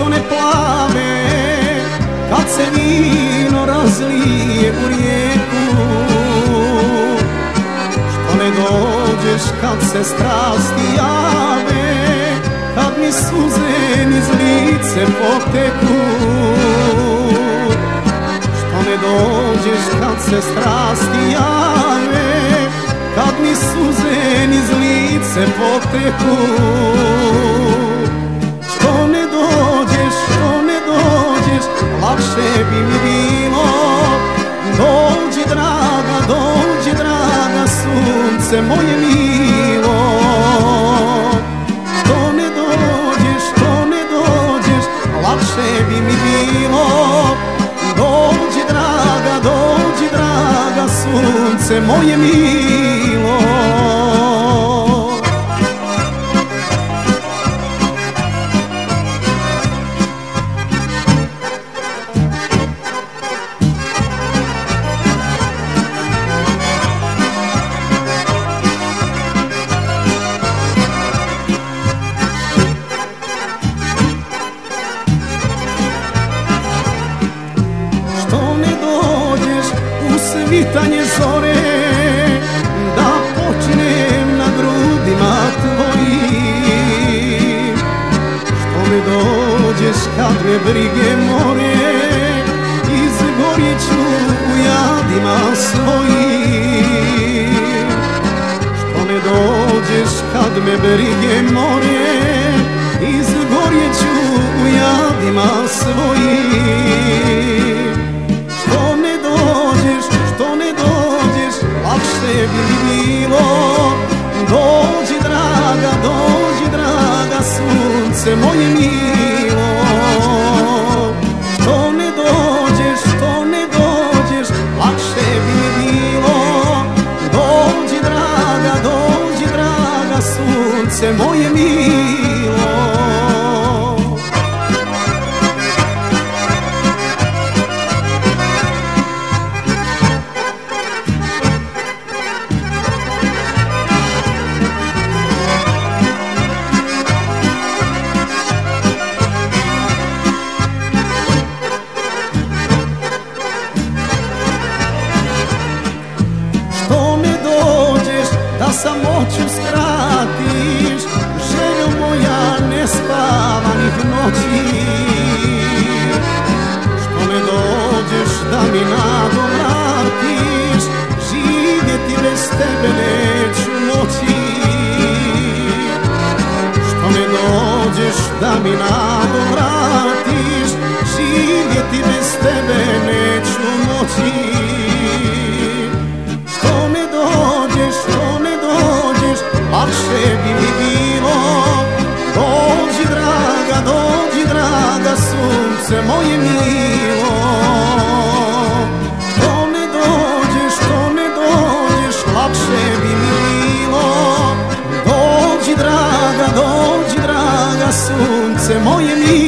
one plave, kad se vino razlije u rijeku. Što ne dođeš kad se strasti jave, kad mi suze niz lice poteku. Što ne dođeš kad se strasti jave, kad mi suze niz lice poteku. Što ne dođeš, lakše bi mi bilo. Dođi draga, sunce moje milo. Što ne dođeš, lakše bi mi bilo. Dođi draga, sunce moje milo. Svitanje zore, da počnem na grudima tvojim. Što ne dođeš kad me brige more, izgorjet ću u jadima svojim. Što ne dođeš kad me brige more, izgorjet ću u jadima svojim. Lakše bi mi bilo. Dođi draga, sunce moje milo. Što ne dođeš, lakše bi mi bilo. Dođi draga, sunce moje milo. Da samoću skratiš, željo moja nespavanih noći. Što ne dođeš da mi nadu vratiš, živjeti bez tebe neću moći. Što ne dođeš da mi nadu vratiš, živjeti bez tebe neću moći. Lakše bi mi bilo. Dođi draga, sunce moje milo. Što ne dođeš, lakše bi mi bilo. Dođi draga, sunce moje milo.